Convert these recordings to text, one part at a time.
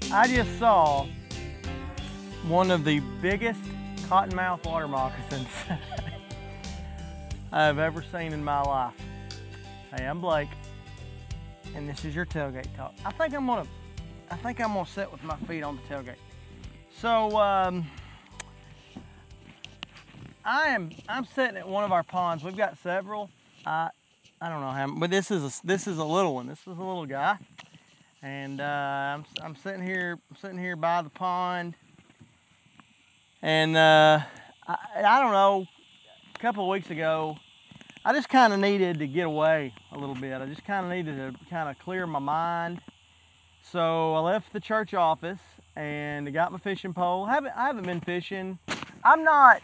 I just saw one of the biggest cottonmouth water moccasins I've ever seen in my life. Hey, I'm Blake, and this is your tailgate talk. I think I'm gonna sit with my feet on the tailgate. So I'm sitting at one of our ponds. We've got several. I don't know how, but this is a little one. This is a little guy, and I'm sitting here by the pond, and I don't know. A couple of weeks ago, I just kind of needed to get away a little bit. I just kind of needed to kind of clear my mind. So I left the church office and I got my fishing pole. I haven't been fishing. I'm not.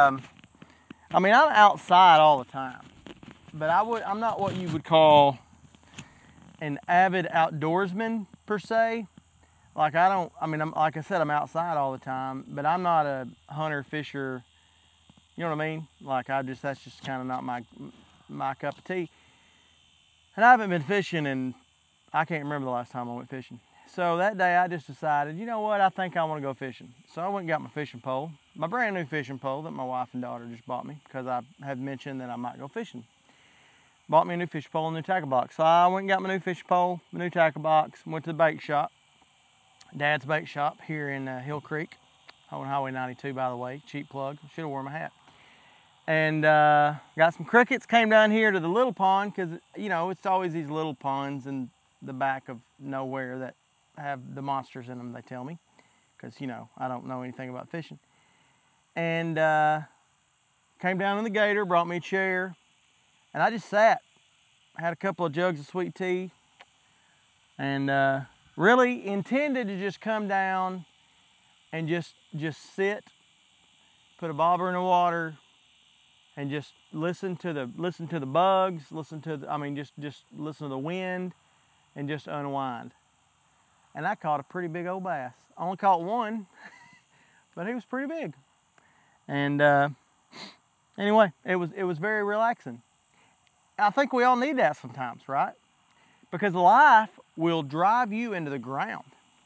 I'm outside all the time, but I'm not what you would call an avid outdoorsman per se. Like like I said, I'm outside all the time, but I'm not a hunter fisher. You know what I mean? Like that's just kind of not my cup of tea. And I haven't been fishing, and I can't remember the last time I went fishing. So that day I just decided, you know what, I think I want to go fishing. So I went and got my fishing pole, my brand new fishing pole that my wife and daughter just bought me because I had mentioned that I might go fishing. Bought me a new fishing pole and a new tackle box. So I went and got my new fishing pole, my new tackle box, went to the bait shop, Dad's bait shop here in Hill Creek, on Highway 92, by the way. Cheap plug, should have worn my hat. And got some crickets, came down here to the little pond because, you know, it's always these little ponds in the back of nowhere that have the monsters in them, they tell me, because, you know, I don't know anything about fishing. And came down in the gator, brought me a chair, and I just sat. Had a couple of jugs of sweet tea, and really intended to just come down and just sit, put a bobber in the water, and just listen to the bugs, just listen to the wind, and just unwind. And I caught a pretty big old bass. I only caught one, but he was pretty big. And anyway, it was very relaxing. I think we all need that sometimes, right? Because life will drive you into the ground.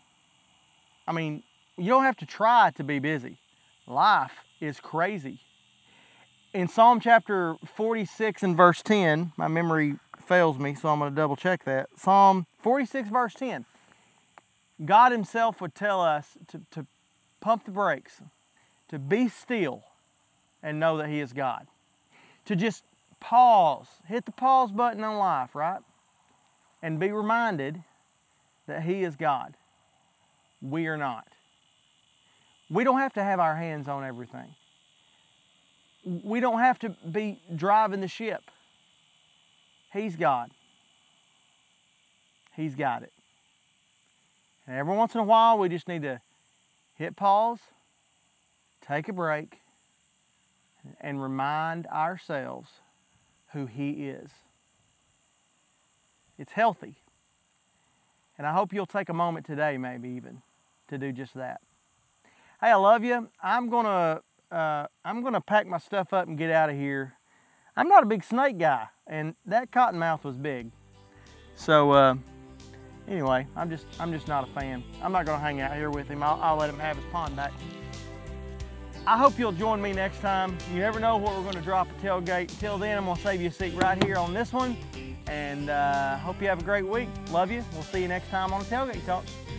I mean, you don't have to try to be busy. Life is crazy. In Psalm chapter 46 and verse 10, my memory fails me, so I'm going to double check that. Psalm 46 verse 10. God himself would tell us to pump the brakes, to be still and know that he is God. To just pause, hit the pause button on life, right? And be reminded that he is God. We are not. We don't have to have our hands on everything. We don't have to be driving the ship. He's God. He's got it. And every once in a while, we just need to hit pause, take a break, and remind ourselves who he is. It's healthy. And I hope you'll take a moment today, maybe even, to do just that. Hey, I love you. I'm gonna pack my stuff up and get out of here. I'm not a big snake guy, and that cottonmouth was big. So anyway, I'm just not a fan. I'm not gonna hang out here with him. I'll let him have his pond back. I hope you'll join me next time. You never know what we're gonna drop at tailgate. Until then, I'm gonna save you a seat right here on this one. And hope you have a great week. Love you. We'll see you next time on the Tailgate Talk.